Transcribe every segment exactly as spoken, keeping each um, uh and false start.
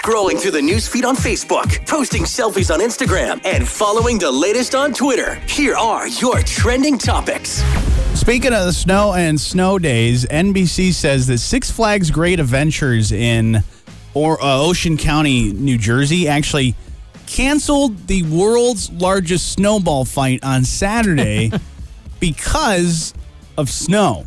scrolling through the newsfeed on Facebook, posting selfies on Instagram, and following the latest on Twitter. Here are your trending topics. Speaking of the snow and snow days, N B C says that Six Flags Great Adventures in or, uh, Ocean County, New Jersey, actually canceled the world's largest snowball fight on Saturday because of snow.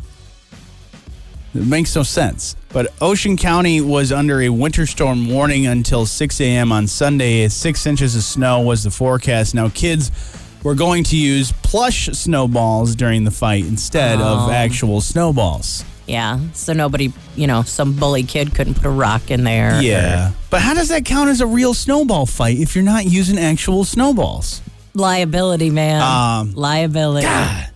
It makes no sense. But Ocean County was under a winter storm warning until six a.m. on Sunday. Six inches of snow was the forecast. Now, kids were going to use plush snowballs during the fight instead Oh. of actual snowballs. Yeah, so nobody, you know, some bully kid couldn't put a rock in there. Yeah. But how does that count as a real snowball fight if you're not using actual snowballs? Liability, man. Um, Liability. God.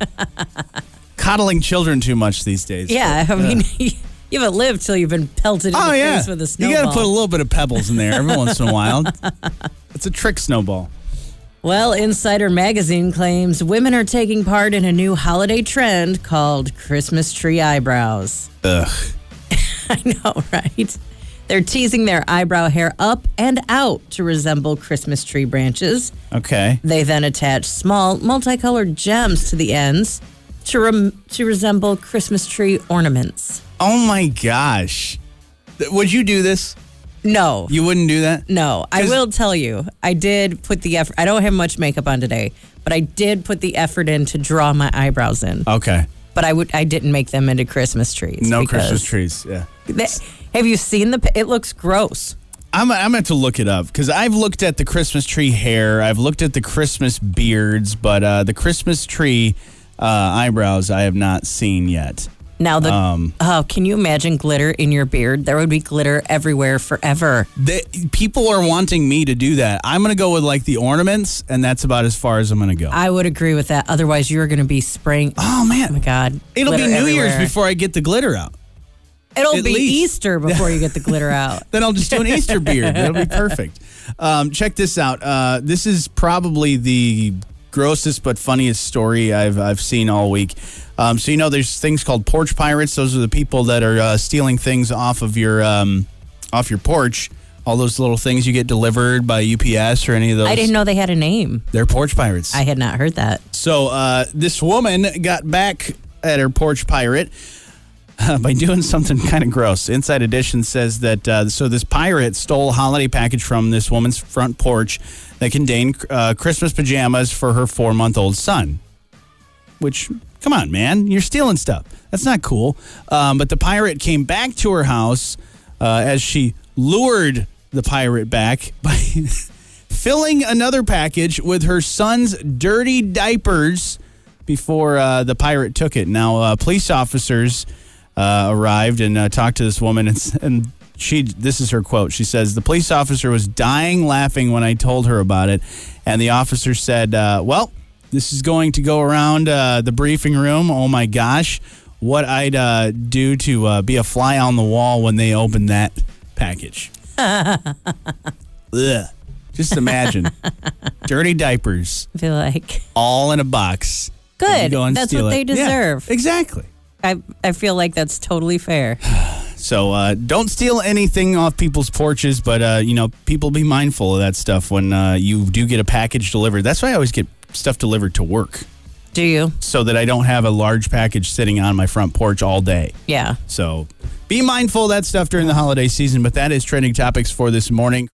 Coddling children too much these days. Yeah, I mean, you haven't lived till you've been pelted in Oh, the yeah. face with a snowball. You got to put a little bit of pebbles in there every once in a while. It's a trick snowball. Well, Insider Magazine claims women are taking part in a new holiday trend called Christmas tree eyebrows. Ugh. I know, right? They're teasing their eyebrow hair up and out to resemble Christmas tree branches. Okay. They then attach small, multicolored gems to the ends to rem- to resemble Christmas tree ornaments. Oh, my gosh. Th- Would you do this? No. You wouldn't do that? No, I 'Cause- will tell you, I did put the effort. I don't have much makeup on today, but I did put the effort in to draw my eyebrows in. Okay. But I would, I didn't make them into Christmas trees. No because Christmas trees. Yeah. they- have you seen the? pi- It looks gross. I'm, I'm going to look it up because I've looked at the Christmas tree hair. I've looked at the Christmas beards, but uh, the Christmas tree uh, eyebrows I have not seen yet. Now the Um, oh, can you imagine glitter in your beard? There would be glitter everywhere forever. The, people are wanting me to do that. I'm going to go with like the ornaments, and that's about as far as I'm going to go. I would agree with that. Otherwise, you're going to be spraying. oh, man. Oh my God! It'll be glitter New everywhere. Year's before I get the glitter out. It'll at be least. Easter before you get the glitter out. Then I'll just do an Easter beard. That'll be perfect. Um, check this out. Uh, this is probably the grossest but funniest story I've I've seen all week. Um, so you know, there's things called porch pirates. Those are the people that are uh, stealing things off of your um, off your porch. All those little things you get delivered by U P S or any of those. I didn't know they had a name. They're porch pirates. I had not heard that. So uh, this woman got back at her porch pirate uh, by doing something kind of gross. Inside Edition says that uh, so this pirate stole a holiday package from this woman's front porch that contained uh, Christmas pajamas for her four-month-old son. Which, come on, man, you're stealing stuff. That's not cool. Um, but the pirate came back to her house uh, as she lured the pirate back by filling another package with her son's dirty diapers before uh, the pirate took it. Now, uh, police officers uh, arrived and uh, talked to this woman, and, and she. This is her quote. She says, "The police officer was dying laughing when I told her about it, and the officer said, uh, well, this is going to go around uh, the briefing room. Oh, my gosh, what I'd uh, do to uh, be a fly on the wall when they open that package." Ugh. Just imagine. Dirty diapers, I feel like all in a box. And you good. go and That's steal what they it. Yeah, deserve. exactly. I I feel like that's totally fair. So uh, don't steal anything off people's porches, but, uh, you know, people be mindful of that stuff when uh, you do get a package delivered. That's why I always get stuff delivered to work, Do you? so that I don't have a large package sitting on my front porch all day. Yeah. So be mindful of that stuff during the holiday season, but that is trending topics for this morning.